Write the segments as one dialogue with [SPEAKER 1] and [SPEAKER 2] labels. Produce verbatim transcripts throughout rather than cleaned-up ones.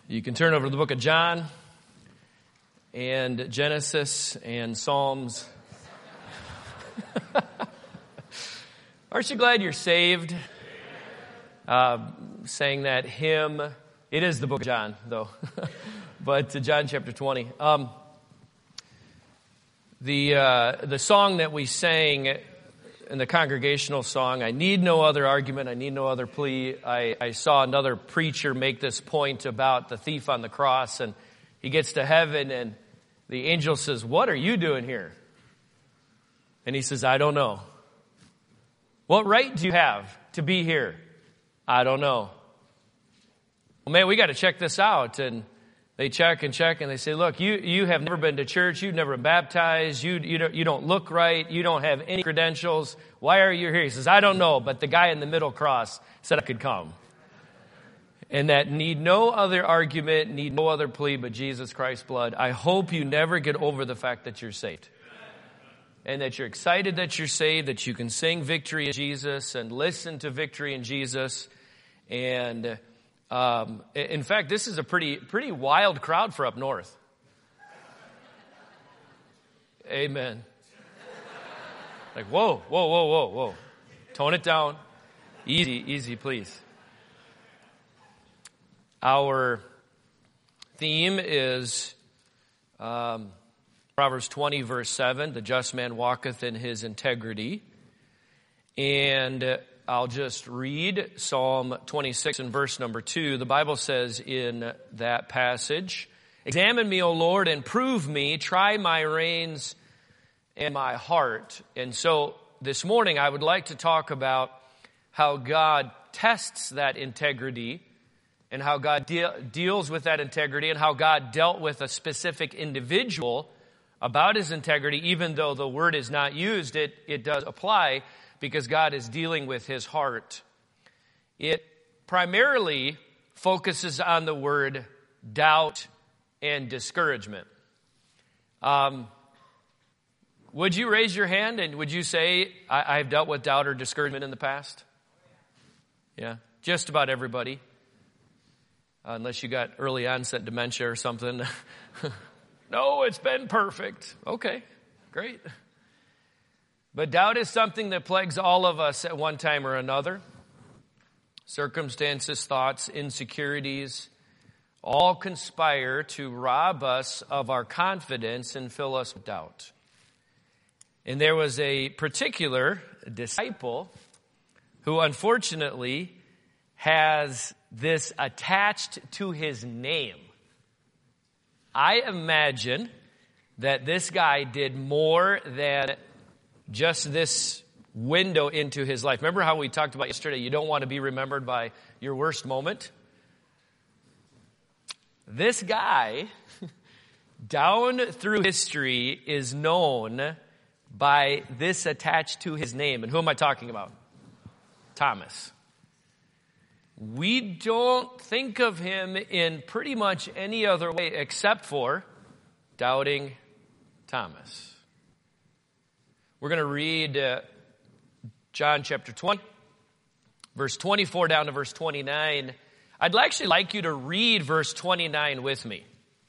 [SPEAKER 1] You can turn over to the book of John and Genesis and Psalms. Aren't you glad you're saved? Uh, sang that hymn. It is the book of John, though. but uh, John chapter twenty. Um, the uh, the song that we sang in the congregational song, I need no other argument, I need no other plea. I, I saw another preacher make this point about the thief on the cross, and he gets to heaven, and the angel says, "What are you doing here?" And he says, "I don't know." "What right do you have to be here?" "I don't know." "Well, man, we got to check this out." And they check and check, and they say, "Look, you, you have never been to church. You've never been baptized. You, you, don't, you don't look right. You don't have any credentials. Why are you here?" He says, "I don't know, but the guy in the middle cross said I could come." And that need no other argument, need no other plea but Jesus Christ's blood. I hope you never get over the fact that you're saved. And that you're excited that you're saved, that you can sing Victory in Jesus and listen to Victory in Jesus. And um, in fact, this is a pretty pretty wild crowd for up north. Amen. Like, whoa, whoa, whoa, whoa, whoa. Tone it down. Easy, easy, please. Our theme is um, Proverbs twenty, verse seven. The just man walketh in his integrity. And I'll just read Psalm twenty-six and verse number two. The Bible says in that passage, "Examine me, O Lord, and prove me. Try my reins and my heart." And so this morning I would like to talk about how God tests that integrity and how God de- deals with that integrity and how God dealt with a specific individual about his integrity. Even though the word is not used, it, it does apply because God is dealing with his heart. It primarily focuses on the word doubt and discouragement. Um, would you raise your hand and would you say, I, I've dealt with doubt or discouragement in the past? Yeah, just about everybody. Uh, unless you got early onset dementia or something. No, it's been perfect. Okay, great. But doubt is something that plagues all of us at one time or another. Circumstances, thoughts, insecurities, all conspire to rob us of our confidence and fill us with doubt. And there was a particular disciple who unfortunately has this attached to his name. I imagine that this guy did more than just this window into his life. Remember how we talked about yesterday, you don't want to be remembered by your worst moment? This guy, down through history, is known by this attached to his name. And who am I talking about? Thomas. We don't think of him in pretty much any other way except for doubting Thomas. We're going to read uh, John chapter twenty, verse twenty-four down to verse twenty-nine. I'd actually like you to read verse twenty-nine with me.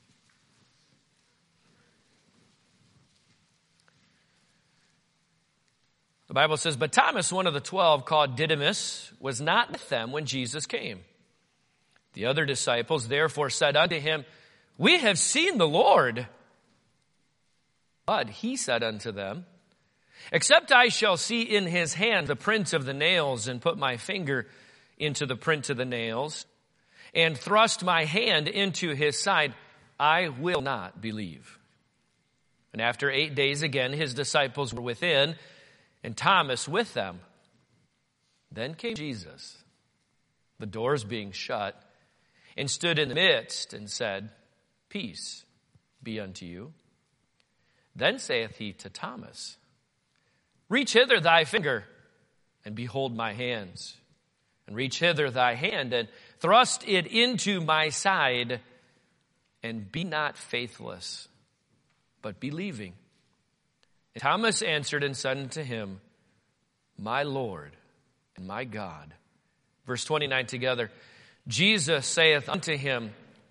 [SPEAKER 1] The Bible says, "But Thomas, one of the twelve, called Didymus, was not with them when Jesus came. The other disciples therefore said unto him, We have seen the Lord. But he said unto them, Except I shall see in his hand the print of the nails, and put my finger into the print of the nails, and thrust my hand into his side, I will not believe. And after eight days again his disciples were within, and Thomas with them. Then came Jesus, the doors being shut, and stood in the midst, and said, Peace be unto you. Then saith he to Thomas, Reach hither thy finger, and behold my hands. And reach hither thy hand, and thrust it into my side, and be not faithless, but believing. And Thomas answered and said unto him, My Lord and my God. Verse twenty-nine together. Jesus saith unto him,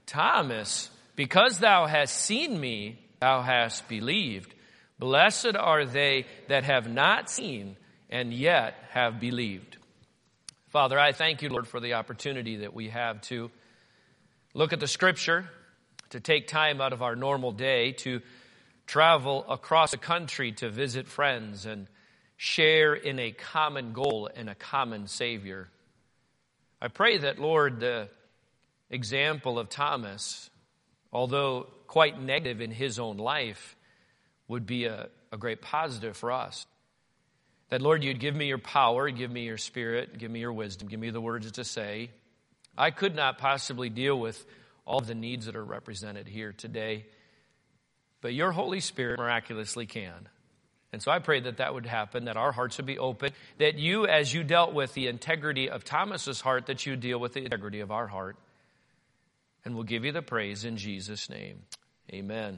[SPEAKER 1] Thomas, because thou hast seen me, thou hast believed. Blessed are they that have not seen and yet have believed. Father, I thank you, Lord, for the opportunity that we have to look at the Scripture, to take time out of our normal day to travel across the country to visit friends and share in a common goal and a common Savior. I pray that, Lord, the example of Thomas, although quite negative in his own life, would be a, a great positive for us. That, Lord, you'd give me your power, give me your Spirit, give me your wisdom, give me the words to say. I could not possibly deal with all of the needs that are represented here today, but your Holy Spirit miraculously can. And so I pray that that would happen, that our hearts would be open, that you, as you dealt with the integrity of Thomas's heart, that you deal with the integrity of our heart. And we'll give you the praise in Jesus' name. Amen.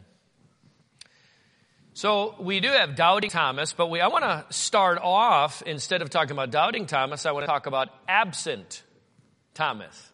[SPEAKER 1] So we do have doubting Thomas, but we I want to start off, instead of talking about doubting Thomas, I want to talk about absent Thomas.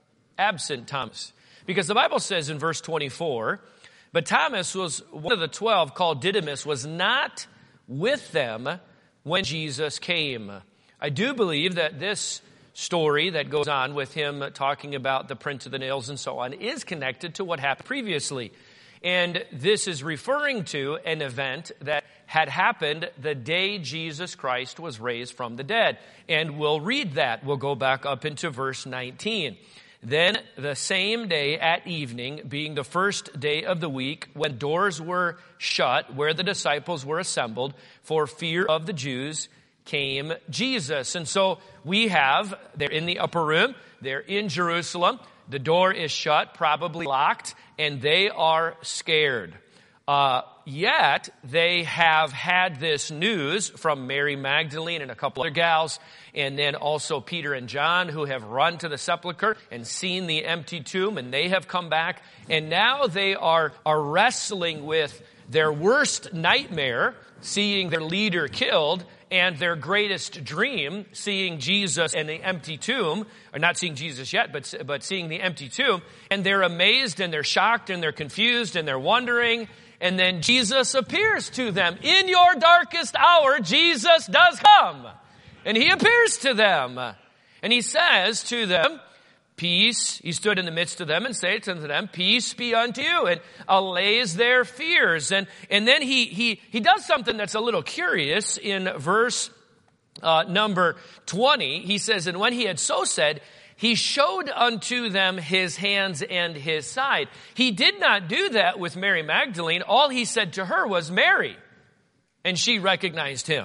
[SPEAKER 1] Absent Thomas. Because the Bible says in verse twenty-four, but Thomas was one of the twelve, called Didymus, was not with them when Jesus came. I do believe that this story that goes on with him talking about the print of the nails and so on is connected to what happened previously. And this is referring to an event that had happened the day Jesus Christ was raised from the dead. And we'll read that. We'll go back up into verse nineteen. Then the same day at evening, being the first day of the week, when doors were shut, where the disciples were assembled, for fear of the Jews, came Jesus. And so we have, they're in the upper room, they're in Jerusalem, the door is shut, probably locked, and they are scared. Uh, yet, they have had this news from Mary Magdalene and a couple other gals, and then also Peter and John, who have run to the sepulcher and seen the empty tomb, and they have come back. And now they are, are wrestling with their worst nightmare, seeing their leader killed, and their greatest dream, seeing Jesus and the empty tomb, or not seeing Jesus yet, but, but seeing the empty tomb. And they're amazed, and they're shocked, and they're confused, and they're wondering. And then Jesus appears to them. In your darkest hour, Jesus does come. And he appears to them. And he says to them, peace. He stood in the midst of them and said unto them, peace be unto you. And allays their fears. And, and then he, he, he does something that's a little curious in verse uh, number twenty. He says, and when he had so said, he showed unto them his hands and his side. He did not do that with Mary Magdalene. All he said to her was Mary. And she recognized him.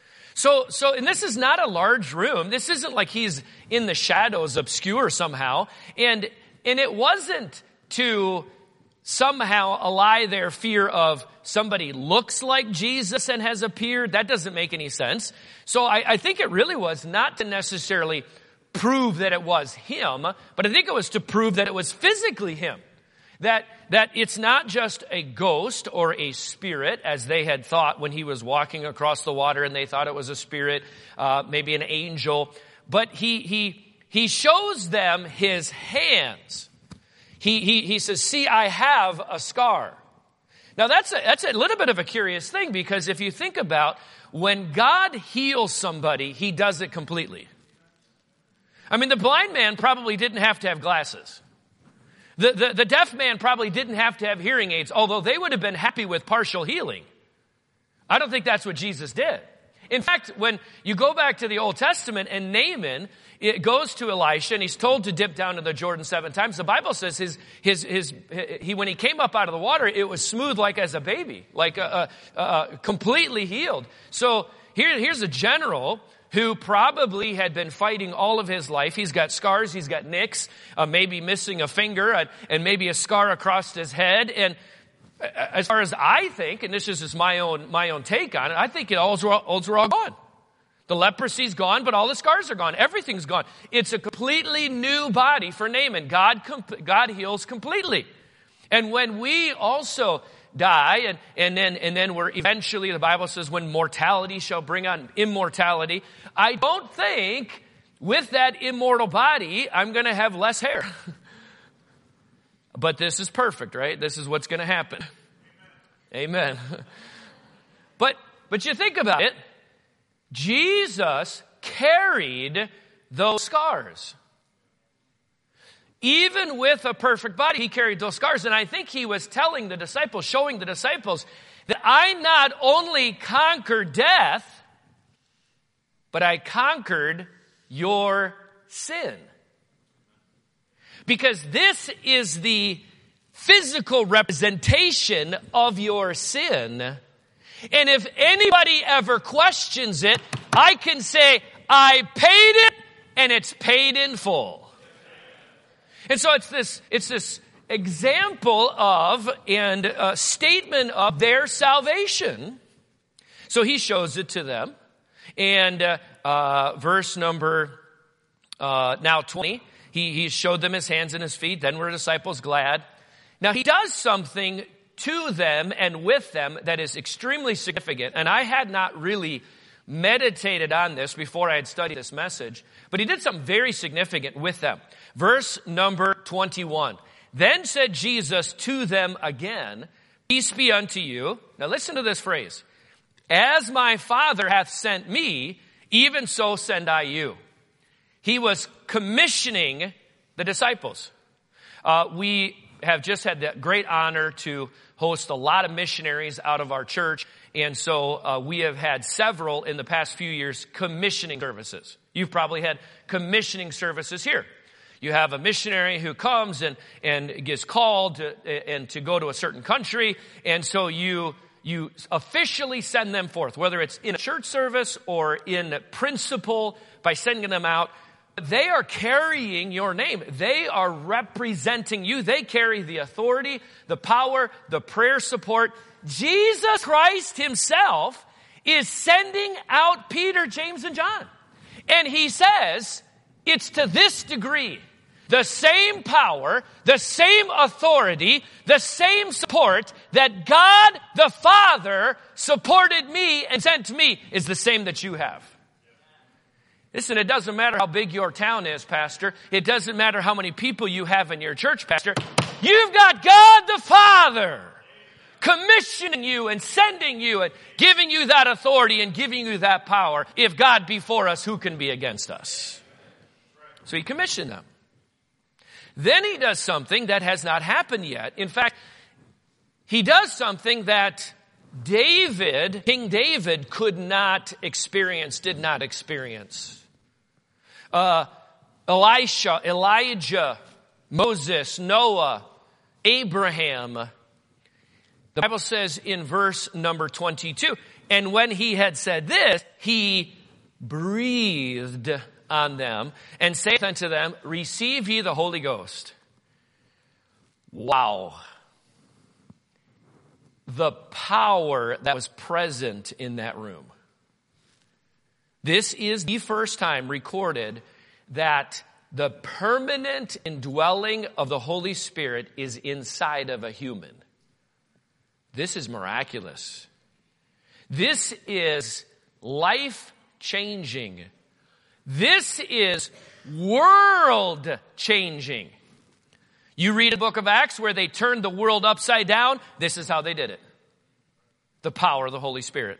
[SPEAKER 1] So, so, and this is not a large room. This isn't like he's in the shadows, obscure somehow. And, and it wasn't to somehow allay their fear of somebody looks like Jesus and has appeared. That doesn't make any sense. So I, I think it really was not to necessarily prove that it was him, but I think it was to prove that it was physically him. That, that it's not just a ghost or a spirit, as they had thought when he was walking across the water, and they thought it was a spirit, uh, maybe an angel. But he, he, he shows them his hands. He, he, he says, see, I have a scar. Now that's a, that's a little bit of a curious thing, because if you think about when God heals somebody, he does it completely. I mean, the blind man probably didn't have to have glasses. The, the, the deaf man probably didn't have to have hearing aids, although they would have been happy with partial healing. I don't think that's what Jesus did. In fact, when you go back to the Old Testament and Naaman, it goes to Elisha and he's told to dip down to the Jordan seven times. The Bible says his, his, his, he, when he came up out of the water, it was smooth like as a baby, like a, a, a completely healed. So here, here's a general who probably had been fighting all of his life. He's got scars, he's got nicks, uh, maybe missing a finger, and, and maybe a scar across his head. And as far as I think, and this is just my own my own take on it, I think it all olds are all gone. The leprosy's gone, but all the scars are gone. Everything's gone. It's a completely new body for Naaman. God God heals completely. And when we also die, and, and then and then we're eventually, the Bible says, when mortality shall bring on immortality, I don't think with that immortal body, I'm going to have less hair. But this is perfect, right? This is what's going to happen. Amen. Amen. But, but you think about it. Jesus carried those scars. Even with a perfect body, he carried those scars. And I think he was telling the disciples, showing the disciples, that I not only conquered death, but I conquered your sin. Because this is the physical representation of your sin. And if anybody ever questions it, I can say, I paid it, and it's paid in full. And so it's this, it's this example of and a statement of their salvation. So he shows it to them. And uh, uh, verse number uh, now twenty, he, he showed them his hands and his feet. Then were the disciples glad. Now he does something to them and with them that is extremely significant. And I had not really meditated on this before I had studied this message. But he did something very significant with them. Verse number twenty-one. Then said Jesus to them again, peace be unto you. Now listen to this phrase. As my Father hath sent me, even so send I you. He was commissioning the disciples. Uh, we have just had the great honor to host a lot of missionaries out of our church. And so uh, we have had several in the past few years commissioning services. You've probably had commissioning services here. You have a missionary who comes and, and gets called to, and to go to a certain country. And so you, you officially send them forth, whether it's in a church service or in principle by sending them out. They are carrying your name. They are representing you. They carry the authority, the power, the prayer support. Jesus Christ himself is sending out Peter, James, and John. And he says, it's to this degree. The same power, the same authority, the same support that God the Father supported me and sent to me is the same that you have. Listen, it doesn't matter how big your town is, Pastor. It doesn't matter how many people you have in your church, Pastor. You've got God the Father commissioning you and sending you and giving you that authority and giving you that power. If God be for us, who can be against us? So he commissioned them. Then he does something that has not happened yet. In fact, he does something that David, King David, could not experience, did not experience. Uh, Elisha, Elijah, Moses, Noah, Abraham. The Bible says in verse number twenty-two, and when he had said this, he breathed on them and saith unto them, receive ye the Holy Ghost. Wow. The power that was present in that room. This is the first time recorded that the permanent indwelling of the Holy Spirit is inside of a human. This is miraculous. This is life-changing. This is world-changing. You read the book of Acts where they turned the world upside down. This is how they did it. The power of the Holy Spirit.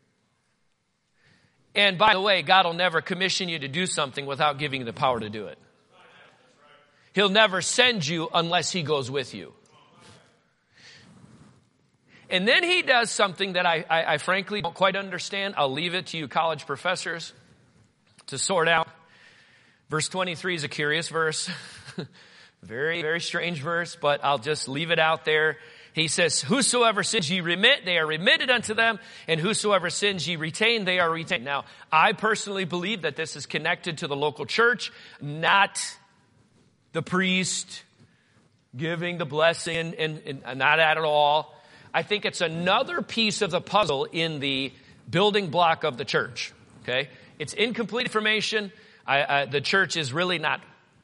[SPEAKER 1] And by the way, God will never commission you to do something without giving you the power to do it. He'll never send you unless he goes with you. And then he does something that I, I, I frankly don't quite understand. I'll leave it to you college professors to sort out. Verse twenty-three is a curious verse. Very, very strange verse, but I'll just leave it out there. He says, whosoever sins ye remit, they are remitted unto them, and whosoever sins ye retain, they are retained. Now, I personally believe that this is connected to the local church, not the priest giving the blessing, and, and, and not at all. I think it's another piece of the puzzle in the building block of the church. Okay? It's incomplete information. I, I, the church is really not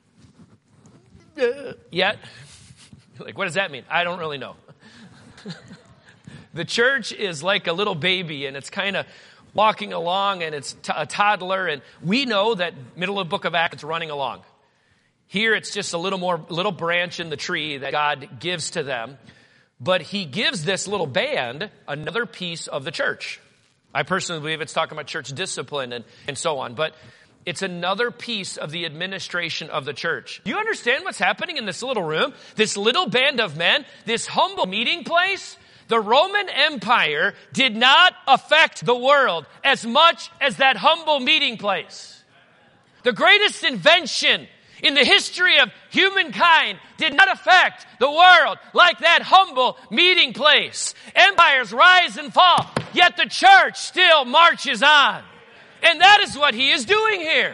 [SPEAKER 1] uh, yet. Like, what does that mean? I don't really know. The church is like a little baby, and it's kind of walking along, and it's t- a toddler, and we know that middle of the book of Acts, it's running along. Here it's just a little more, little branch in the tree that God gives to them. But he gives this little band another piece of the church. I personally believe it's talking about church discipline and, and so on. But it's another piece of the administration of the church. Do you understand what's happening in this little room? This little band of men, this humble meeting place? The Roman Empire did not affect the world as much as that humble meeting place. The greatest invention in the history of humankind did not affect the world like that humble meeting place. Empires rise and fall, yet the church still marches on. And that is what he is doing here.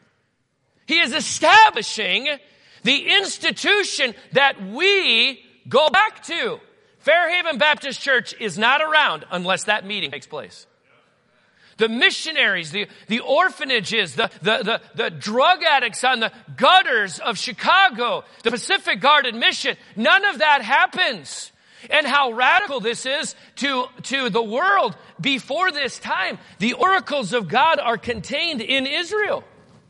[SPEAKER 1] He is establishing the institution that we go back to. Fairhaven Baptist Church is not around unless that meeting takes place. The missionaries, the, the orphanages, the, the, the, the drug addicts on the gutters of Chicago, the Pacific Garden Mission, none of that happens. And how radical this is to, to the world before this time. The oracles of God are contained in Israel.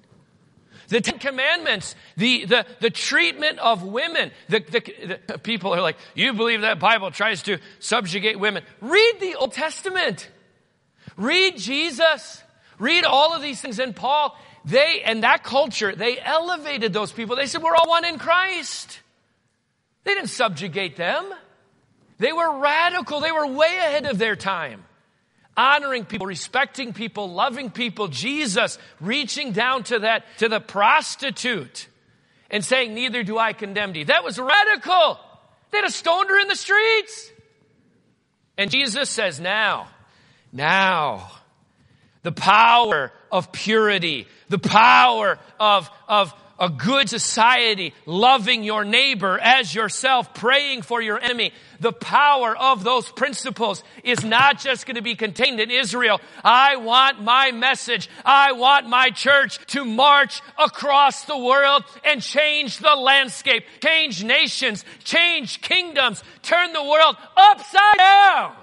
[SPEAKER 1] The Ten Commandments, the, the, the treatment of women. The, the, the people are like, you believe that Bible tries to subjugate women. Read the Old Testament. Read Jesus. Read all of these things. And Paul, they, and that culture, they elevated those people. They said, we're all one in Christ. They didn't subjugate them. They were radical. They were way ahead of their time. Honoring people, respecting people, loving people. Jesus reaching down to that, to the prostitute and saying, neither do I condemn thee. That was radical. They'd have stoned her in the streets. And Jesus says, now, now, the power of purity, the power of, of a good society, loving your neighbor as yourself, praying for your enemy. The power of those principles is not just going to be contained in Israel. I want my message, I want my church to march across the world and change the landscape, change nations, change kingdoms, turn the world upside down.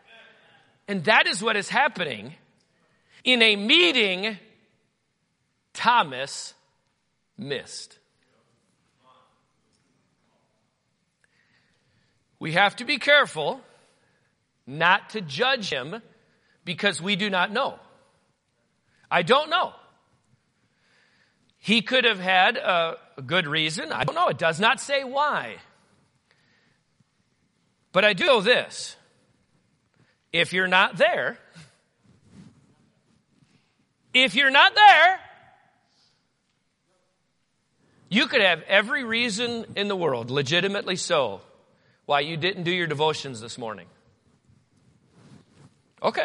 [SPEAKER 1] And that is what is happening in a meeting Thomas missed. We have to be careful not to judge him because we do not know. I don't know. He could have had a, a good reason. I don't know. It does not say why. But I do know this. If you're not there, if you're not there, you could have every reason in the world, legitimately so, why you didn't do your devotions this morning. Okay.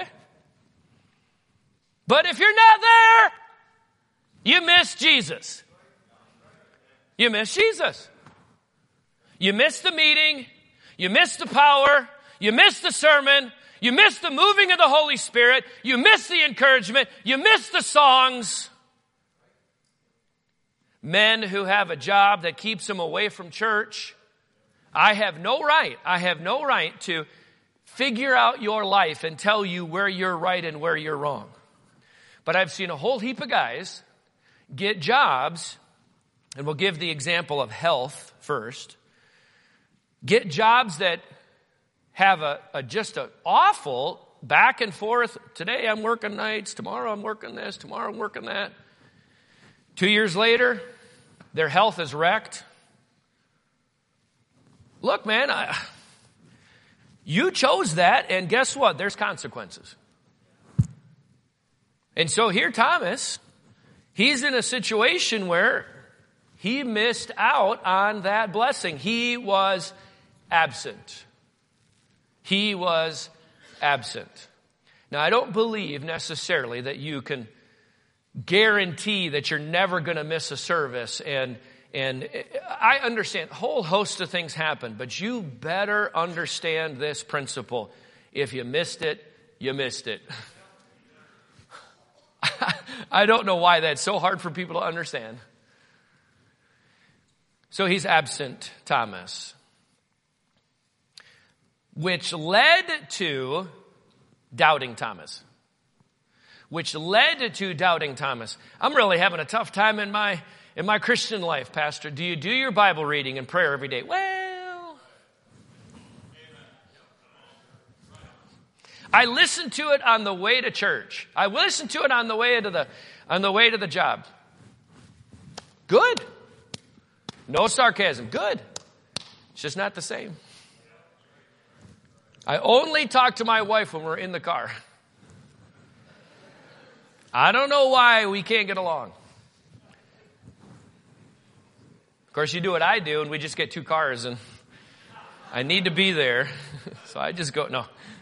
[SPEAKER 1] But if you're not there, you miss Jesus. You miss Jesus. You miss the meeting. You miss the power. You miss the sermon. You miss the moving of the Holy Spirit. You miss the encouragement. You miss the songs. Men who have a job that keeps them away from church. I have no right, I have no right to figure out your life and tell you where you're right and where you're wrong. But I've seen a whole heap of guys get jobs, and we'll give the example of health first. Get jobs that have a, a just an awful back and forth. Today I'm working nights, tomorrow I'm working this, tomorrow I'm working that. Two years later, their health is wrecked. Look, man, I, you chose that, and guess what? There's consequences. And so here Thomas, he's in a situation where he missed out on that blessing. He was absent. He was absent. Now, I don't believe necessarily that you can guarantee that you're never going to miss a service. And, and I understand a whole host of things happen, but you better understand this principle. If you missed it, you missed it. I don't know why that's so hard for people to understand. So he's absent, Thomas. Which led to doubting Thomas. Which led to doubting Thomas. I'm really having a tough time in my in my Christian life, Pastor, do you do your Bible reading and prayer every day? Well, I listen to it on the way to church. I listen to it on the way to the on the way to the job. Good. No sarcasm. Good. It's just not the same. I only talk to my wife when we're in the car. I don't know why we can't get along. Of course, you do what I do, and we just get two cars, and I need to be there. So I just go, no.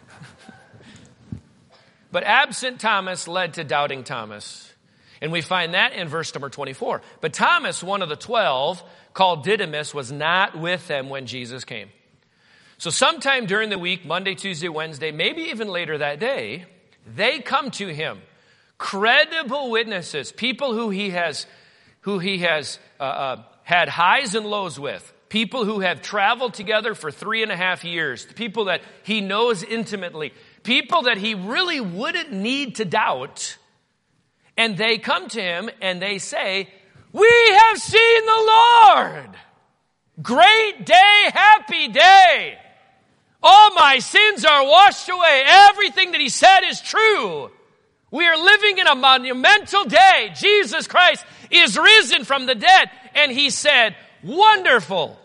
[SPEAKER 1] But absent Thomas led to doubting Thomas. And we find that in verse number twenty-four. But Thomas, one of the twelve, called Didymus, was not with them when Jesus came. So sometime during the week, Monday, Tuesday, Wednesday, maybe even later that day, they come to him. Credible witnesses, people who he has, who he has uh, uh, had highs and lows with. People who have traveled together for three and a half years. People that he knows intimately. People that he really wouldn't need to doubt. And they come to him and they say, we have seen the Lord. Great day, happy day. All my sins are washed away. Everything that he said is true. We are living in a monumental day. Jesus Christ is risen from the dead. And he said, wonderful.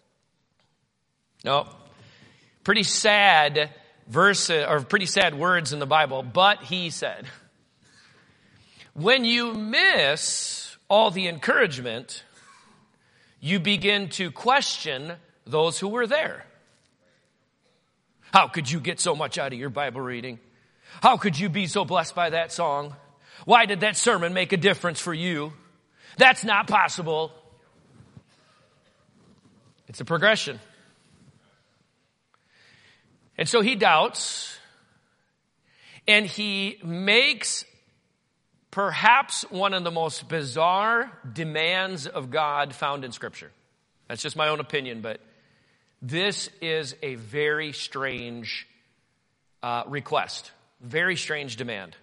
[SPEAKER 1] No, pretty sad verse, or pretty sad words in the Bible. But he said, when you miss all the encouragement, you begin to question those who were there. How could you get so much out of your Bible reading? How could you be so blessed by that song? Why did that sermon make a difference for you? That's not possible. It's a progression. And so he doubts, and he makes perhaps one of the most bizarre demands of God found in Scripture. That's just my own opinion, but this is a very strange uh, request. Very strange demand.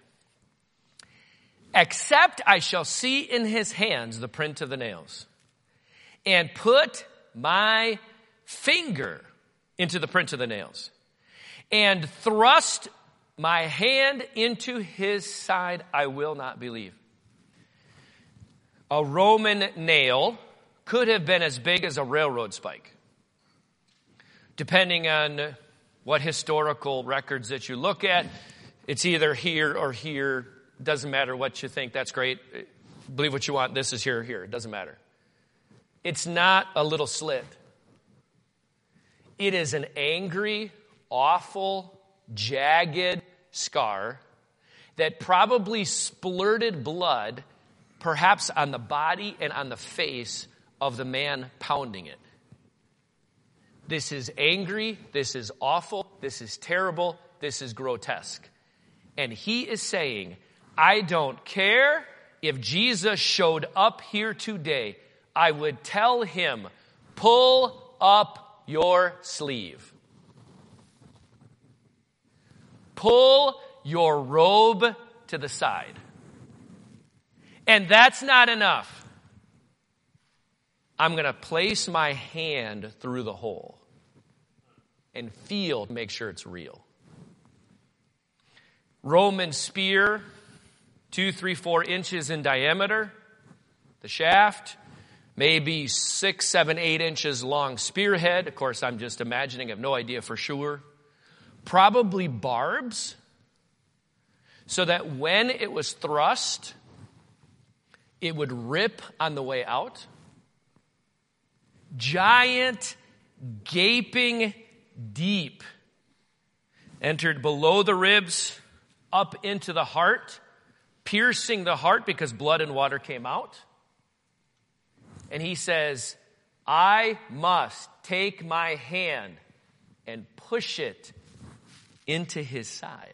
[SPEAKER 1] Except I shall see in his hands the print of the nails, and put my finger into the print of the nails, and thrust my hand into his side, I will not believe. A Roman nail could have been as big as a railroad spike. Depending on what historical records that you look at, it's either here or here. Doesn't matter what you think. That's great. Believe what you want. This is here or here. It doesn't matter. It's not a little slit. It is an angry, awful, jagged scar that probably splurted blood, perhaps on the body and on the face of the man pounding it. This is angry. This is awful. This is terrible. This is grotesque. And he is saying, I don't care if Jesus showed up here today. I would tell him, pull up your sleeve. Pull your robe to the side. And that's not enough. I'm going to place my hand through the hole and feel to make sure it's real. Roman spear, two, three, four inches in diameter. The shaft, maybe six, seven, eight inches long spearhead. Of course, I'm just imagining. I have no idea for sure. Probably barbs, so that when it was thrust, it would rip on the way out. Giant, gaping, deep, entered below the ribs, up into the heart, piercing the heart because blood and water came out. And he says, I must take my hand and push it into his side.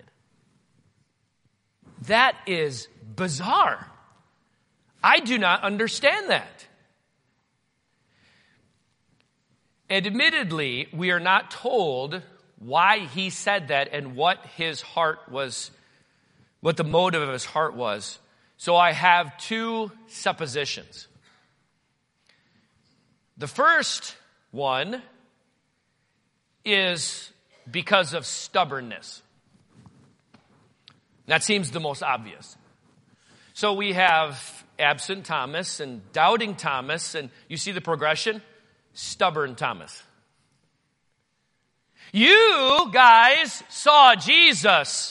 [SPEAKER 1] That is bizarre. I do not understand that. Admittedly, we are not told why he said that and what his heart was, what the motive of his heart was. So I have two suppositions. The first one is because of stubbornness. That seems the most obvious. So we have absent Thomas and doubting Thomas, and you see the progression? Stubborn Thomas. You guys saw Jesus.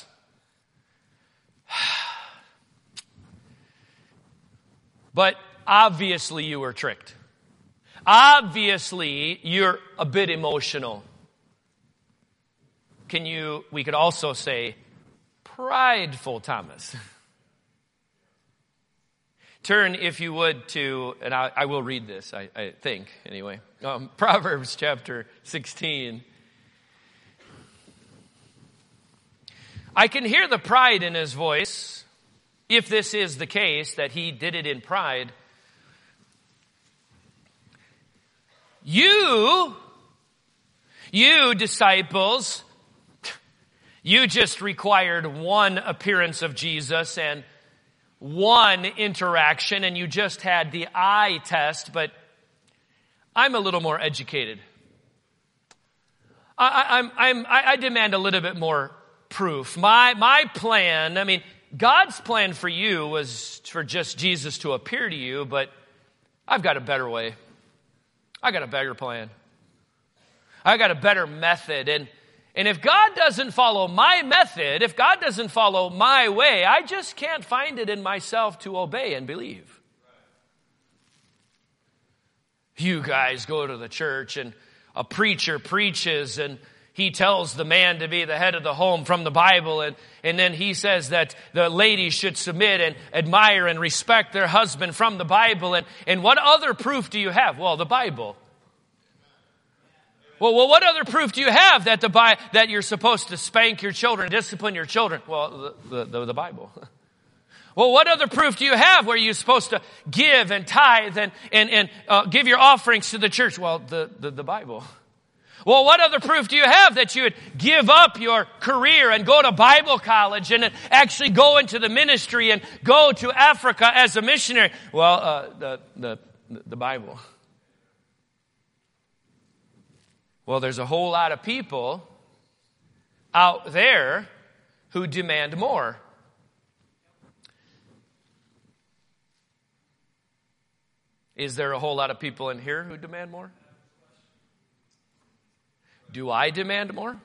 [SPEAKER 1] But obviously you were tricked. Obviously you're a bit emotional. Can you, we could also say, prideful Thomas. Turn, if you would, to, and I, I will read this, I, I think, anyway. Um, Proverbs chapter sixteen. I can hear the pride in his voice, if this is the case, that he did it in pride. You, you disciples, you just required one appearance of Jesus and one interaction, and you just had the eye test, but I'm a little more educated. I, I'm, I'm, I, I demand a little bit more proof. My, my plan, I mean, God's plan for you was for just Jesus to appear to you, but I've got a better way. I got a better plan. I got a better method. And, and if God doesn't follow my method, if God doesn't follow my way, I just can't find it in myself to obey and believe. You guys go to the church and a preacher preaches and he tells the man to be the head of the home from the Bible, and, and then he says that the ladies should submit and admire and respect their husband from the Bible. And, and what other proof do you have? Well, the Bible. Well, well, what other proof do you have that the that you're supposed to spank your children, discipline your children? Well, the, the, the Bible. Well, what other proof do you have where you're supposed to give and tithe and, and, and uh, give your offerings to the church? Well, the, the, the Bible. Well, what other proof do you have that you would give up your career and go to Bible college and actually go into the ministry and go to Africa as a missionary? Well, uh, the, the, the Bible. Well, there's a whole lot of people out there who demand more. Is there a whole lot of people in here who demand more? Do I demand more?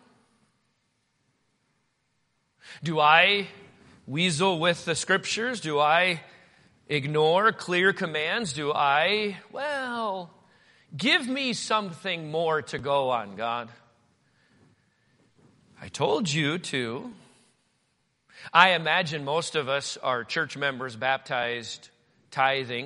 [SPEAKER 1] Do I weasel with the scriptures? Do I ignore clear commands? Do I, well, give me something more to go on, God? I told you to. I imagine most of us are church members, baptized, tithing.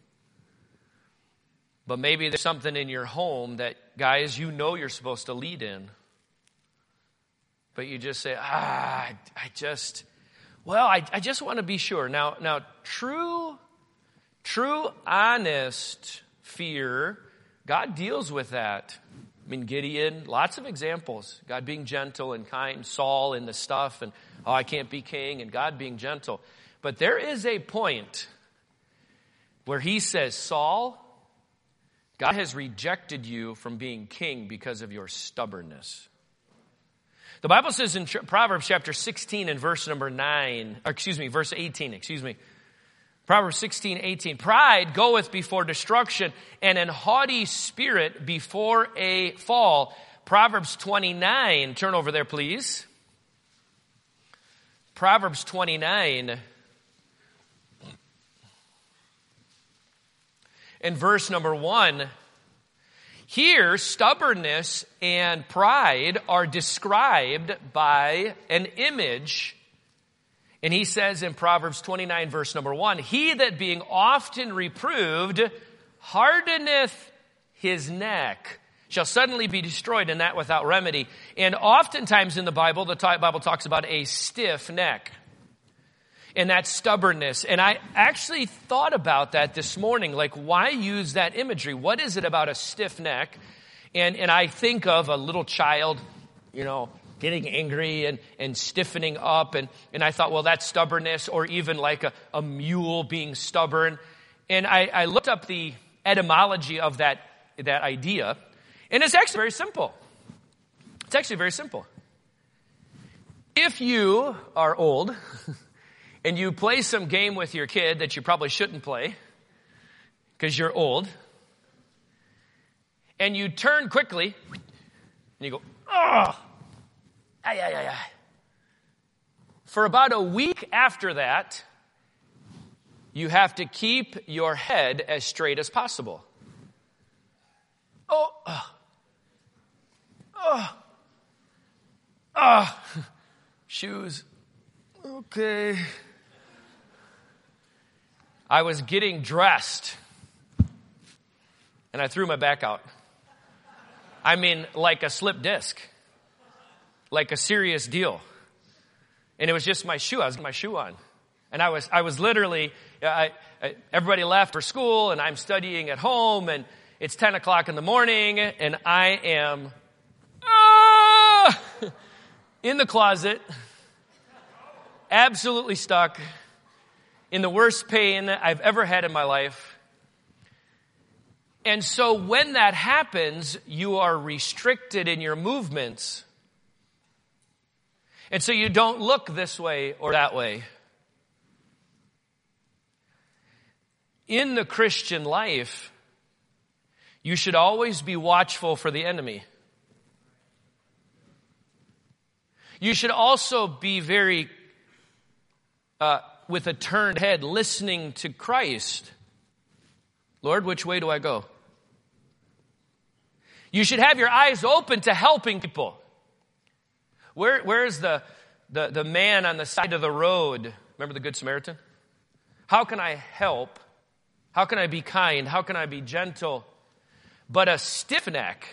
[SPEAKER 1] But maybe there's something in your home that, guys, you know you're supposed to lead in. But you just say, ah, I just, well, I, I just want to be sure. Now, now, true, true, honest fear, God deals with that. I mean, Gideon, lots of examples. God being gentle and kind, Saul in the stuff, and, oh, I can't be king, and God being gentle. But there is a point where he says, Saul, God has rejected you from being king because of your stubbornness. The Bible says in Proverbs chapter sixteen and verse number nine, or excuse me, verse eighteen, excuse me. Proverbs sixteen, eighteen. Pride goeth before destruction, and an haughty spirit before a fall. Proverbs twenty-nine, turn over there please. Proverbs twenty-nine. In verse number one, here stubbornness and pride are described by an image. And he says in Proverbs twenty-nine verse number one, he that being often reproved hardeneth his neck shall suddenly be destroyed, and that without remedy. And oftentimes in the Bible, the Bible talks about a stiff neck. And that stubbornness. And I actually thought about that this morning. Like, why use that imagery? What is it about a stiff neck? And and I think of a little child, you know, getting angry and, and stiffening up. And, and I thought, well, that's stubbornness, or even like a, a mule being stubborn. And I, I looked up the etymology of that that idea. And it's actually very simple. It's actually very simple. If you are old and you play some game with your kid that you probably shouldn't play because you're old, and you turn quickly and you go, oh, ay, ay, ay, ay. For about a week after that, you have to keep your head as straight as possible. Oh, oh, oh, oh. Shoes. Okay. I was getting dressed, and I threw my back out. I mean, like a slip disc. Like a serious deal. And it was just my shoe. I was my shoe on. And I was, I was literally, I, I, everybody left for school, and I'm studying at home, and it's ten o'clock in the morning, and I am ah, in the closet, absolutely stuck, in the worst pain I've ever had in my life. And so when that happens, you are restricted in your movements. And so you don't look this way or that way. In the Christian life, you should always be watchful for the enemy. You should also be very, uh, with a turned head, listening to Christ. Lord, which way do I go? You should have your eyes open to helping people. Where, where's the, the, the man on the side of the road? Remember the Good Samaritan? How can I help? How can I be kind? How can I be gentle? But a stiff neck,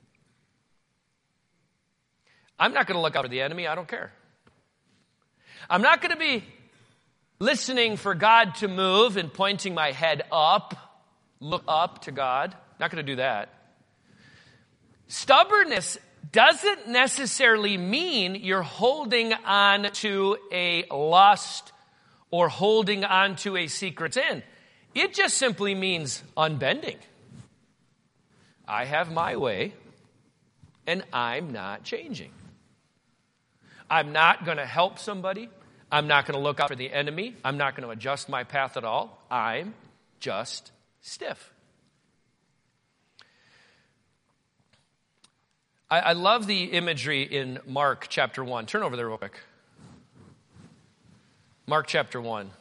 [SPEAKER 1] I'm not going to look out for the enemy. I don't care. I'm not going to be listening for God to move and pointing my head up, look up to God. Not going to do that. Stubbornness doesn't necessarily mean you're holding on to a lust or holding on to a secret sin. It just simply means unbending. I have my way, and I'm not changing. I'm not going to help somebody. I'm not going to look out for the enemy. I'm not going to adjust my path at all. I'm just stiff. I, I love the imagery in Mark chapter one. Turn over there real quick. Mark chapter one.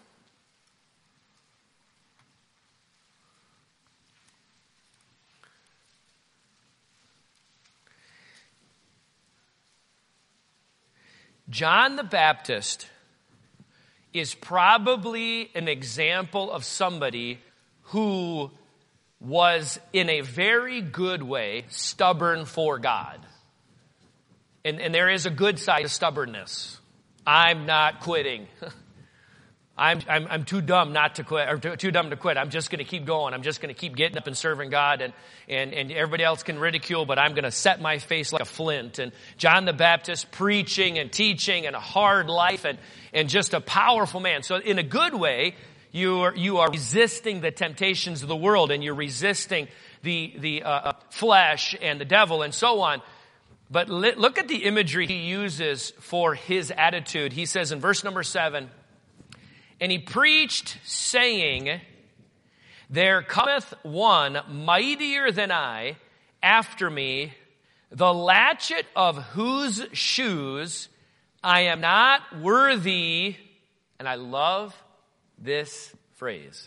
[SPEAKER 1] John the Baptist is probably an example of somebody who was, in a very good way, stubborn for God. And, and there is a good side to stubbornness. I'm not quitting. I'm, I'm, I'm too dumb not to quit, or too, too dumb to quit. I'm just going to keep going. I'm just going to keep getting up and serving God, and, and, and everybody else can ridicule, but I'm going to set my face like a flint. And John the Baptist preaching and teaching and a hard life and, and just a powerful man. So in a good way, you are, you are resisting the temptations of the world, and you're resisting the, the uh, flesh and the devil and so on. But li- look at the imagery he uses for his attitude. He says in verse number seven, and he preached, saying, there cometh one mightier than I after me, the latchet of whose shoes I am not worthy. And I love this phrase.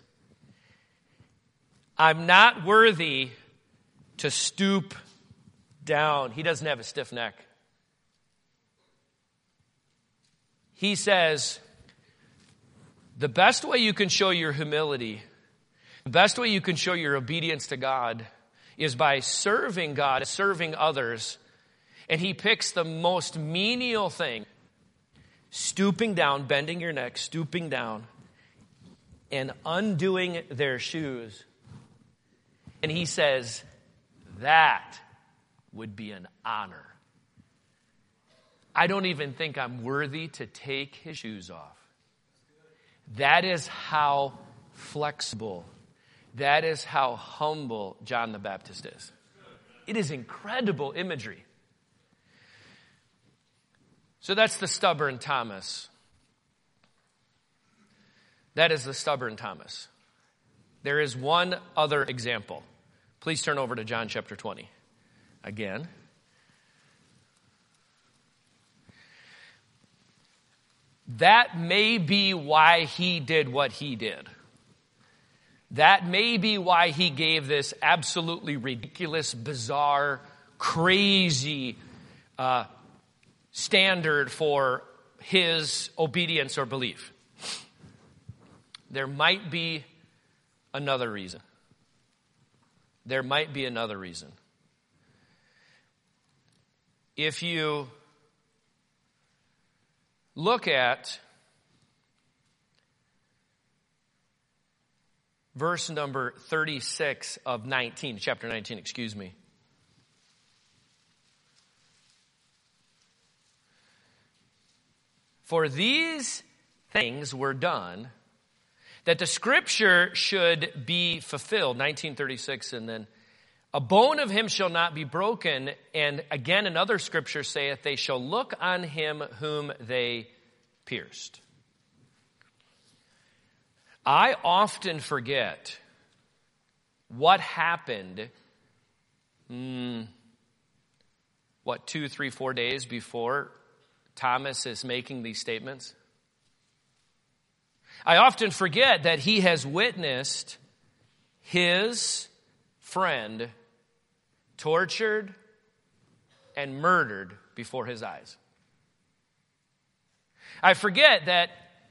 [SPEAKER 1] I'm not worthy to stoop down. He doesn't have a stiff neck. He says, the best way you can show your humility, the best way you can show your obedience to God is by serving God, serving others. And he picks the most menial thing, stooping down, bending your neck, stooping down, and undoing their shoes. And he says, that would be an honor. I don't even think I'm worthy to take his shoes off. That is how flexible, That is how humble John the Baptist is. It is incredible imagery. So that's the stubborn Thomas. That is the stubborn Thomas. There is one other example. Please turn over to John chapter twenty. Again. That may be why he did what he did. That may be why he gave this absolutely ridiculous, bizarre, crazy uh, standard for his obedience or belief. There might be another reason. There might be another reason. If you look at verse number thirty-six of nineteen, chapter nineteen, excuse me. For these things were done that the scripture should be fulfilled, nineteen thirty-six, and then a bone of him shall not be broken. And again, another scripture saith, they shall look on him whom they pierced. I often forget what happened, hmm, what, two, three, four days before Thomas is making these statements. I often forget that he has witnessed his friend tortured and murdered before his eyes. I forget that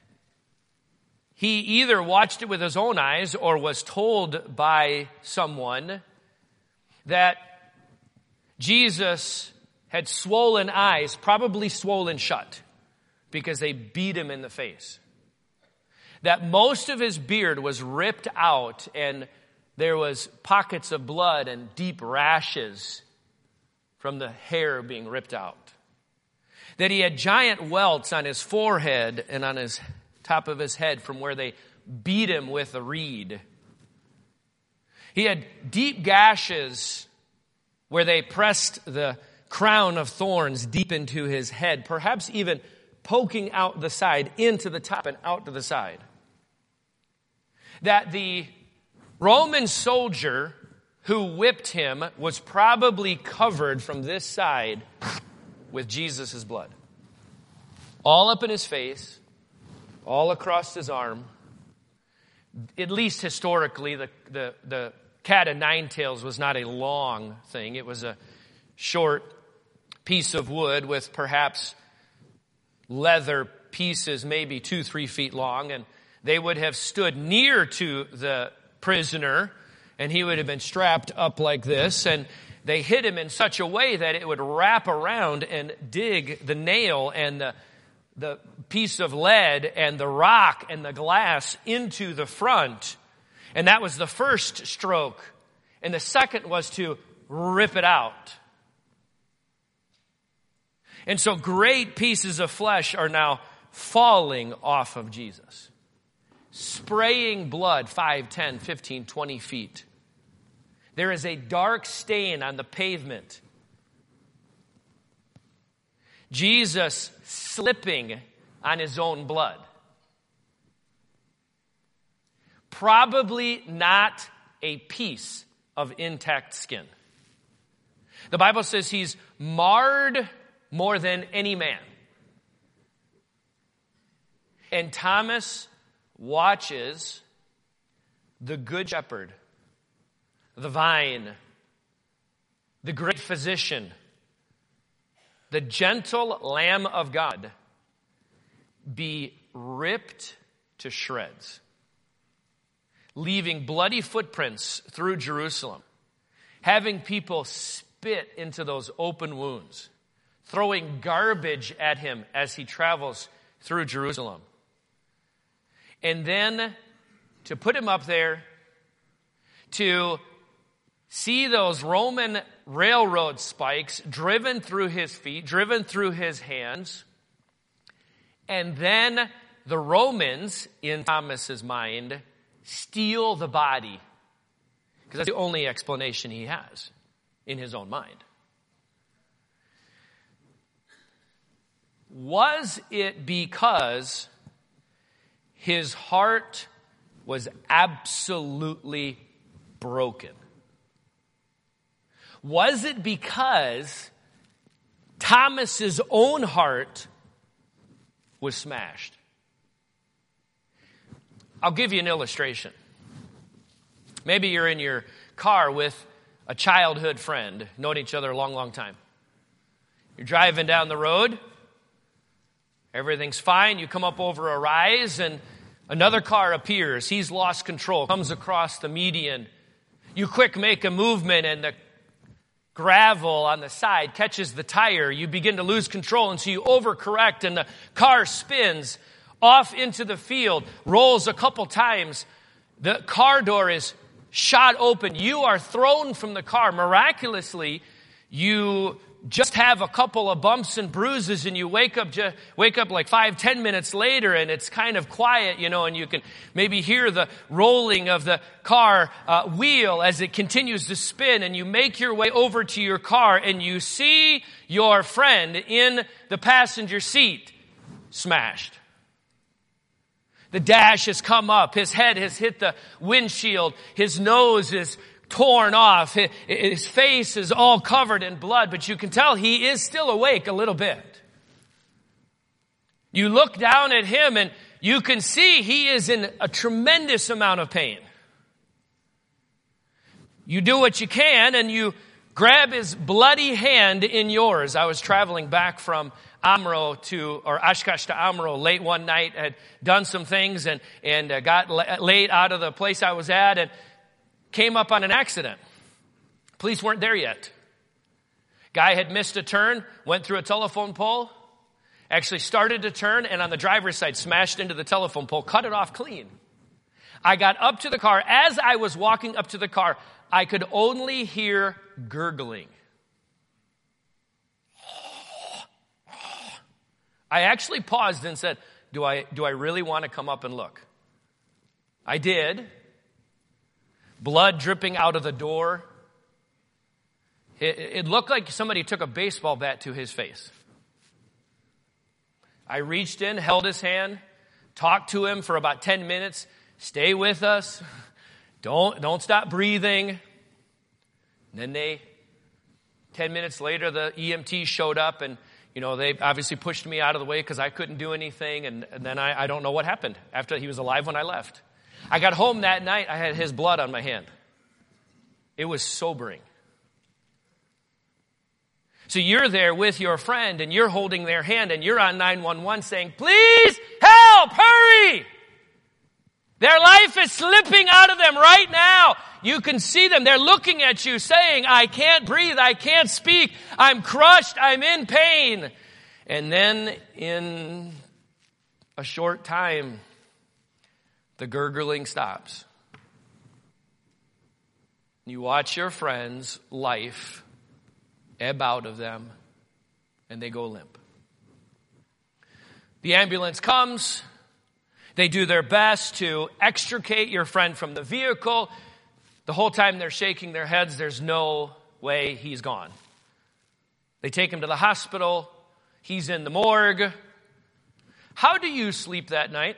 [SPEAKER 1] he either watched it with his own eyes or was told by someone that Jesus had swollen eyes, probably swollen shut, because they beat him in the face. That most of his beard was ripped out and there was pockets of blood and deep rashes from the hair being ripped out. That he had giant welts on his forehead and on his top of his head from where they beat him with a reed. He had deep gashes where they pressed the crown of thorns deep into his head, perhaps even poking out the side, into the top and out to the side. That the Roman soldier who whipped him was probably covered from this side with Jesus' blood. All up in his face, all across his arm. At least historically, the, the, the cat of nine tails was not a long thing. It was a short piece of wood with perhaps leather pieces, maybe two, three feet long, and they would have stood near to the prisoner, and he would have been strapped up like this, and they hit him in such a way that it would wrap around and dig the nail and the, the piece of lead and the rock and the glass into the front. And that was the first stroke. And the second was to rip it out. And so great pieces of flesh are now falling off of Jesus. Spraying blood five, ten, fifteen, twenty feet. There is a dark stain on the pavement. Jesus slipping on his own blood. Probably not a piece of intact skin. The Bible says he's marred more than any man. And Thomas watches the good shepherd, the vine, the great physician, the gentle Lamb of God be ripped to shreds, leaving bloody footprints through Jerusalem, having people spit into those open wounds, throwing garbage at him as he travels through Jerusalem. And then to put him up there, to see those Roman railroad spikes driven through his feet, driven through his hands, and then the Romans, in Thomas's mind, steal the body Because that's the only explanation he has in his own mind. Was it because his heart was absolutely broken? Was it because Thomas's own heart was smashed? I'll give you an illustration. Maybe you're in your car with a childhood friend, known each other a long, long time. You're driving down the road. Everything's fine. You come up over a rise and another car appears. He's lost control, comes across the median. You quick make a movement and the gravel on the side catches the tire. You begin to lose control, and so you overcorrect, and the car spins off into the field, rolls a couple times. The car door is shot open. You are thrown from the car. Miraculously, you just have a couple of bumps and bruises, and you wake up just, wake up like five, ten minutes later, and it's kind of quiet, you know, and you can maybe hear the rolling of the car uh, wheel as it continues to spin, and you make your way over to your car, and you see your friend in the passenger seat smashed. The dash has come up. His head has hit the windshield. His nose is torn off. His face is all covered in blood, but you can tell he is still awake a little bit. You look down at him and you can see he is in a tremendous amount of pain. You do what you can and you grab his bloody hand in yours. I was traveling back from Amro to, or Oshkosh to Amro late one night, had done some things and, and got late out of the place I was at and came up on an accident. Police weren't there yet. Guy had missed a turn, went through a telephone pole, actually started to turn, and on the driver's side smashed into the telephone pole, cut it off clean. I got up to the car. As I was walking up to the car, I could only hear gurgling. I actually paused and said, do I, do I really want to come up and look? I did. Blood dripping out of the door. It, it looked like somebody took a baseball bat to his face. I reached in, held his hand, talked to him for about ten minutes. Stay with us. Don't, don't stop breathing. And then they, ten minutes later, the E M T showed up and, you know, they obviously pushed me out of the way because I couldn't do anything. And, and then I, I don't know what happened after he was alive when I left. I got home that night, I had his blood on my hand. It was sobering. So you're there with your friend and you're holding their hand and you're on nine one one saying, please help, hurry! Their life is slipping out of them right now. You can see them. They're looking at you saying, I can't breathe, I can't speak, I'm crushed, I'm in pain. And then in a short time, the gurgling stops. You watch your friend's life ebb out of them, and they go limp. The ambulance comes. They do their best to extricate your friend from the vehicle. The whole time they're shaking their heads, there's no way he's gone. They take him to the hospital. He's in the morgue. How do you sleep that night?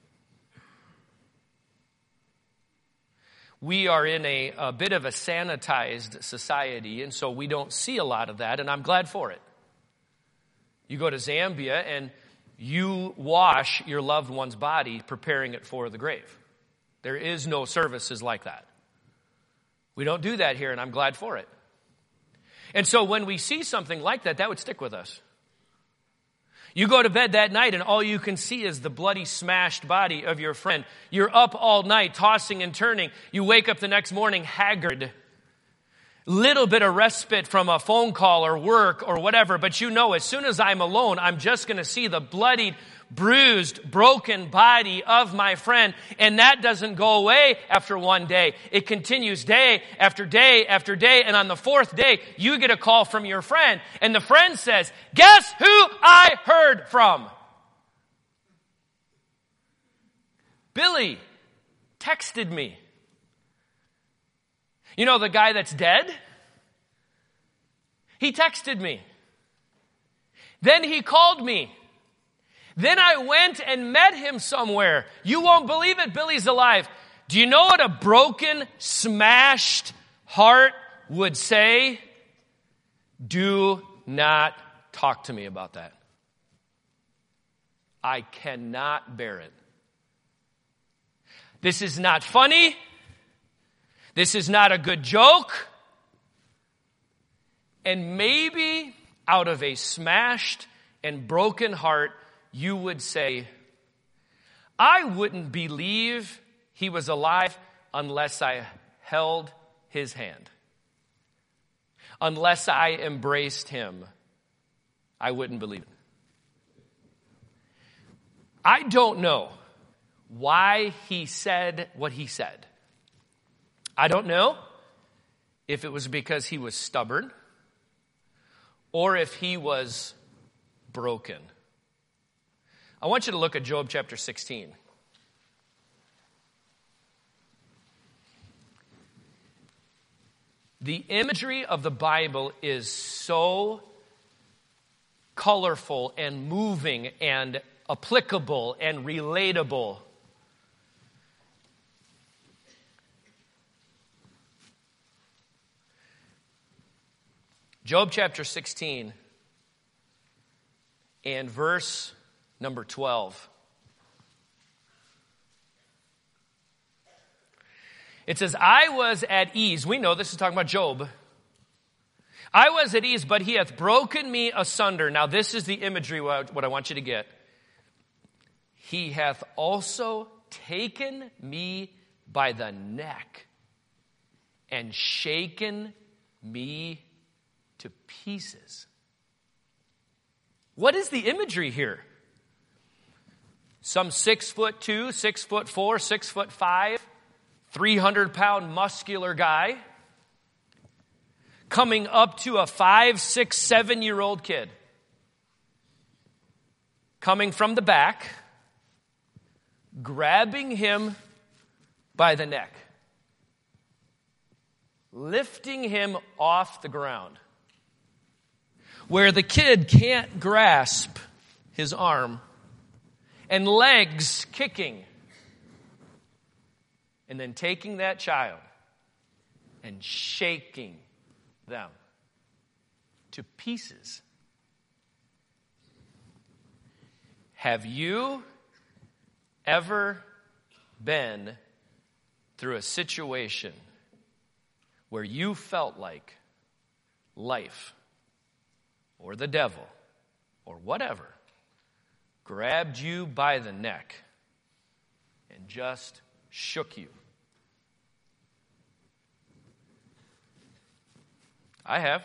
[SPEAKER 1] We are in a, a bit of a sanitized society, and so we don't see a lot of that, and I'm glad for it. You go to Zambia, and you wash your loved one's body, preparing it for the grave. There is no services like that. We don't do that here, and I'm glad for it. And so when we see something like that, that would stick with us. You go to bed that night and all you can see is the bloody, smashed body of your friend. You're up all night, tossing and turning. You wake up the next morning haggard. Little bit of respite from a phone call or work or whatever, but you know as soon as I'm alone, I'm just going to see the bloodied, bruised, broken body of my friend. And that doesn't go away after one day. It continues day after day after day. And on the fourth day, you get a call from your friend. And the friend says, guess who I heard from? Billy texted me. You know the guy that's dead? He texted me. Then he called me. Then I went and met him somewhere. You won't believe it, Billy's alive. Do you know what a broken, smashed heart would say? Do not talk to me about that. I cannot bear it. This is not funny. This is not a good joke. And maybe out of a smashed and broken heart, you would say, I wouldn't believe he was alive unless I held his hand. Unless I embraced him, I wouldn't believe it. I don't know why he said what he said. I don't know if it was because he was stubborn or if he was broken. I want you to look at Job chapter sixteen. The imagery of the Bible is so colorful and moving and applicable and relatable. Job chapter sixteen and verse number twelve. It says, I was at ease. We know this is talking about Job. I was at ease, but he hath broken me asunder. Now this is the imagery, what I want you to get. He hath also taken me by the neck and shaken me to pieces. What is the imagery here? Some six foot two, six foot four, six foot five, three hundred pound muscular guy coming up to a five, six, seven year old kid. Coming from the back, grabbing him by the neck, lifting him off the ground, where the kid can't grasp his arm, and legs kicking, and then taking that child and shaking them to pieces. Have you ever been through a situation where you felt like life or the devil or whatever grabbed you by the neck and just shook you? I have.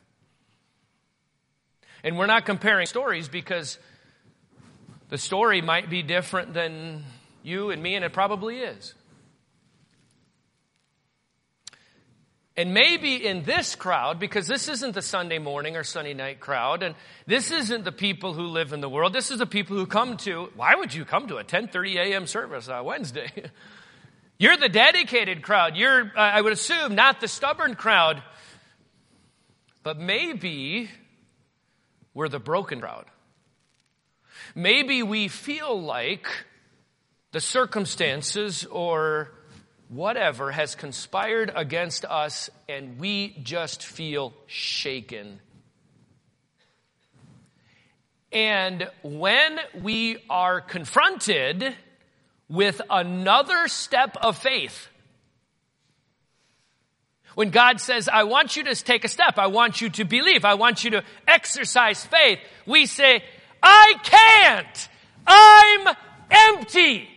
[SPEAKER 1] And we're not comparing stories because the story might be different than you and me, and it probably is. And maybe in this crowd, because this isn't the Sunday morning or Sunday night crowd, and this isn't the people who live in the world, this is the people who come to, why would you come to a ten thirty a.m. service on Wednesday? You're the dedicated crowd. You're, uh, I would assume, not the stubborn crowd. But maybe we're the broken crowd. Maybe we feel like the circumstances or whatever has conspired against us and we just feel shaken. And when we are confronted with another step of faith, when God says, I want you to take a step, I want you to believe, I want you to exercise faith, we say, I can't. I'm empty.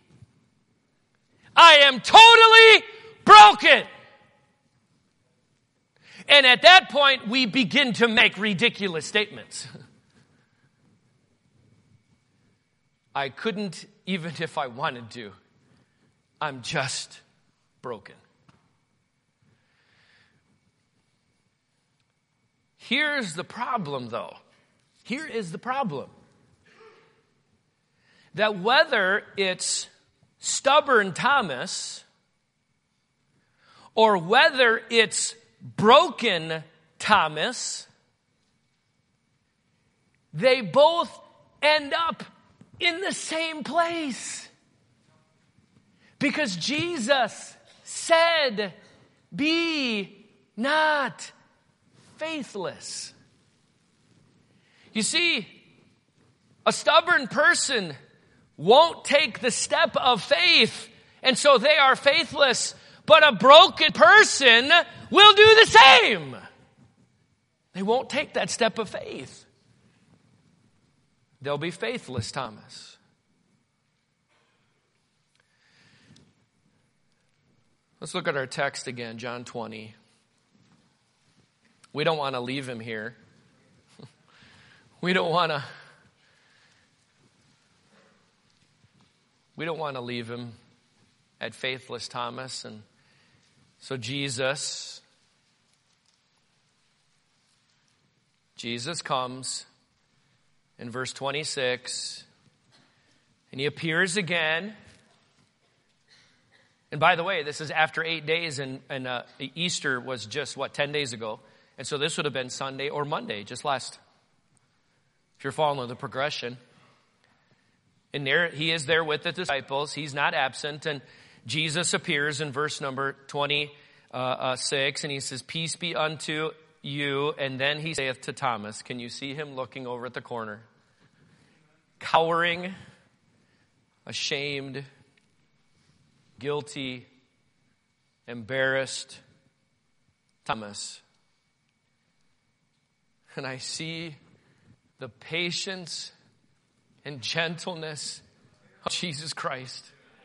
[SPEAKER 1] I am totally broken. And at that point, we begin to make ridiculous statements. I couldn't, even if I wanted to. I'm just broken. Here's the problem, though. Here is the problem. That whether it's stubborn Thomas or whether it's broken Thomas, they both end up in the same place. Because Jesus said, be not faithless. You see, a stubborn person won't take the step of faith, and so they are faithless. But a broken person will do the same. They won't take that step of faith. They'll be faithless, Thomas. Let's look at our text again, John twenty. We don't want to leave him here. We don't want to We don't want to leave him at faithless Thomas. And so Jesus Jesus comes in verse twenty-six, and he appears again. And by the way, this is after eight days, and, and uh, Easter was just, what, ten days ago. And so this would have been Sunday or Monday, just last, if you're following the progression. And there, he is there with the disciples. He's not absent. And Jesus appears in verse number twenty-six, and he says, peace be unto you. And then he saith to Thomas, can you see him looking over at the corner? Cowering, ashamed, guilty, embarrassed Thomas. And I see the patience and gentleness of Jesus Christ,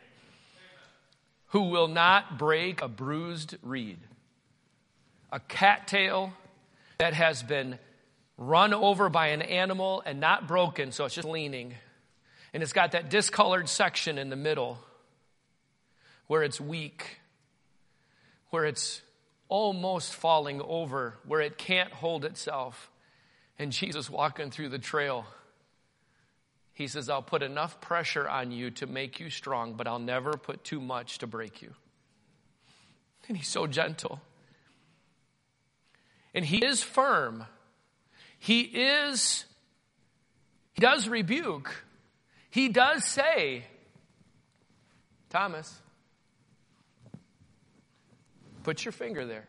[SPEAKER 1] who will not break a bruised reed, a cattail that has been run over by an animal and not broken, so it's just leaning. And it's got that discolored section in the middle where it's weak, where it's almost falling over, where it can't hold itself. And Jesus walking through the trail, he says, I'll put enough pressure on you to make you strong, but I'll never put too much to break you. And he's so gentle. And he is firm. He is, he does rebuke. He does say, Thomas, put your finger there.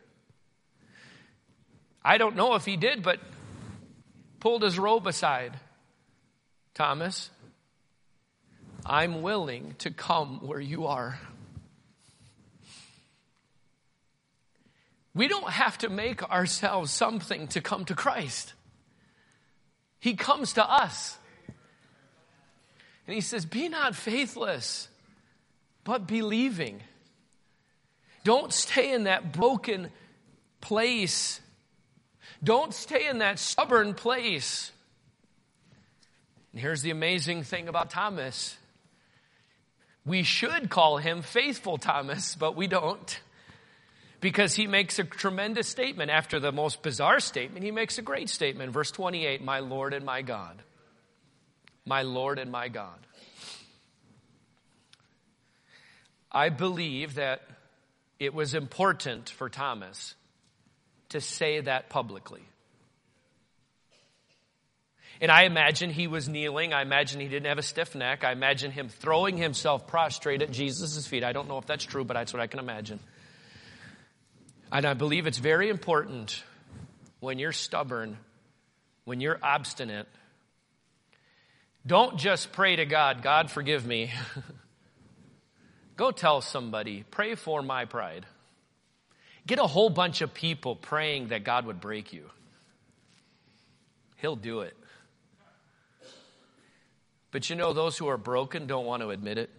[SPEAKER 1] I don't know if he did, but pulled his robe aside. Thomas, I'm willing to come where you are. We don't have to make ourselves something to come to Christ. He comes to us. And he says, be not faithless, but believing. Don't stay in that broken place. Don't stay in that stubborn place. And here's the amazing thing about Thomas. We should call him faithful Thomas, but we don't. Because he makes a tremendous statement. After the most bizarre statement, he makes a great statement. Verse twenty-eight, my Lord and my God. My Lord and my God. I believe that it was important for Thomas to say that publicly. And I imagine he was kneeling. I imagine he didn't have a stiff neck. I imagine him throwing himself prostrate at Jesus' feet. I don't know if that's true, but that's what I can imagine. And I believe it's very important when you're stubborn, when you're obstinate, don't just pray to God, God, forgive me. Go tell somebody, pray for my pride. Get a whole bunch of people praying that God would break you. He'll do it. But you know, those who are broken don't want to admit it.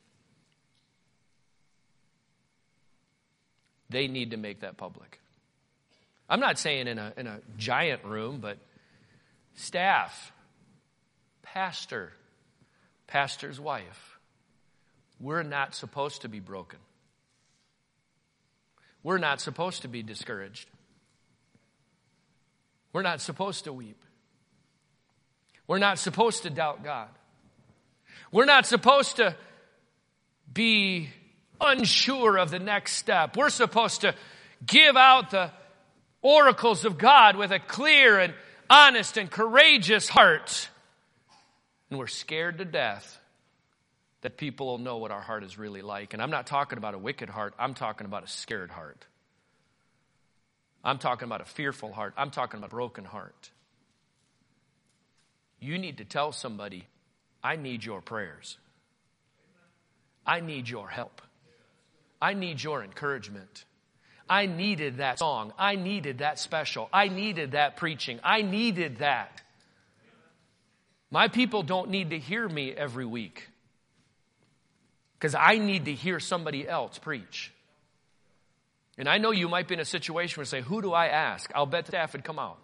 [SPEAKER 1] They need to make that public. I'm not saying in a, in a giant room, but staff, pastor, pastor's wife. We're not supposed to be broken. We're not supposed to be discouraged. We're not supposed to weep. We're not supposed to doubt God. We're not supposed to be unsure of the next step. We're supposed to give out the oracles of God with a clear and honest and courageous heart. And we're scared to death that people will know what our heart is really like. And I'm not talking about a wicked heart. I'm talking about a scared heart. I'm talking about a fearful heart. I'm talking about a broken heart. You need to tell somebody, I need your prayers. I need your help. I need your encouragement. I needed that song. I needed that special. I needed that preaching. I needed that. My people don't need to hear me every week because I need to hear somebody else preach. And I know you might be in a situation where you say, who do I ask? I'll bet the staff would come out.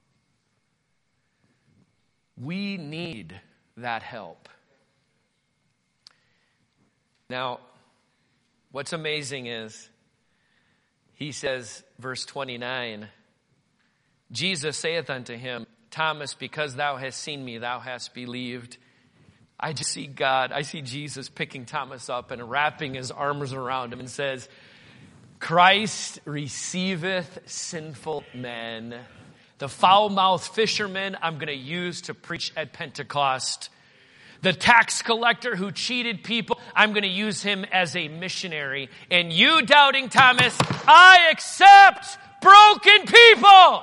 [SPEAKER 1] We need that help. Now, what's amazing is, he says, verse twenty-nine, Jesus saith unto him, Thomas, because thou hast seen me, thou hast believed. I just see God, I see Jesus picking Thomas up and wrapping his arms around him and says, Christ receiveth sinful men. The foul-mouthed fisherman I'm going to use to preach at Pentecost. The tax collector who cheated people, I'm going to use him as a missionary. And you, doubting Thomas, I accept broken people.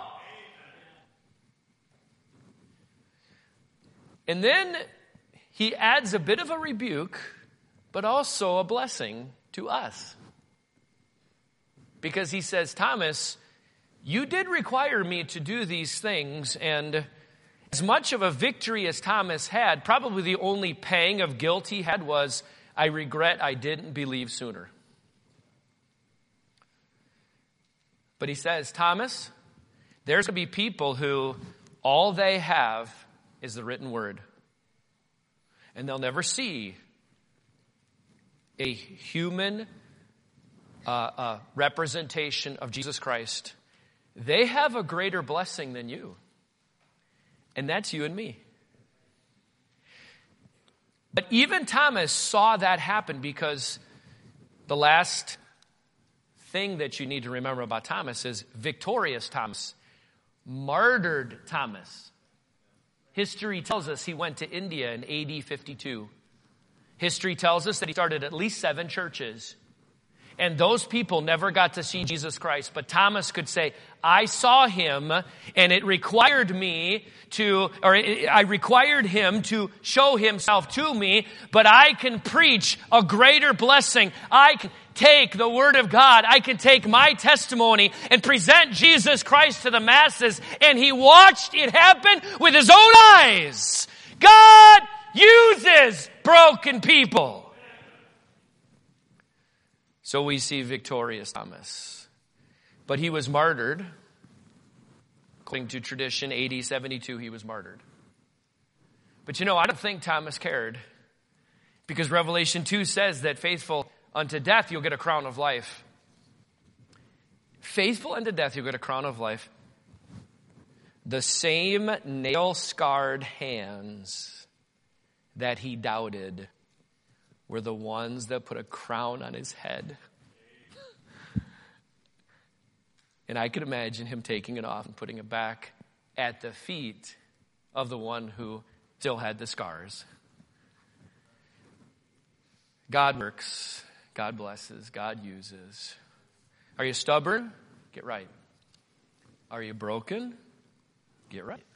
[SPEAKER 1] And then he adds a bit of a rebuke, but also a blessing to us. Because he says, Thomas, you did require me to do these things, and as much of a victory as Thomas had, probably the only pang of guilt he had was, I regret I didn't believe sooner. But he says, Thomas, there's going to be people who all they have is the written word. And they'll never see a human uh, uh, representation of Jesus Christ. They have a greater blessing than you. And that's you and me. But even Thomas saw that happen, because the last thing that you need to remember about Thomas is victorious Thomas, martyred Thomas. History tells us he went to India in A D fifty-two. History tells us that he started at least seven churches. And those people never got to see Jesus Christ. But Thomas could say, I saw him, and it required me to, or I required him to show himself to me, but I can preach a greater blessing. I can take the word of God. I can take my testimony and present Jesus Christ to the masses. And he watched it happen with his own eyes. God uses broken people. So we see victorious Thomas. But he was martyred. According to tradition, A D seventy-two, he was martyred. But you know, I don't think Thomas cared. Because Revelation two says that faithful unto death, you'll get a crown of life. Faithful unto death, you'll get a crown of life. The same nail-scarred hands that he doubted were the ones that put a crown on his head. And I could imagine him taking it off and putting it back at the feet of the one who still had the scars. God works. God blesses. God uses. Are you stubborn? Get right. Are you broken? Get right.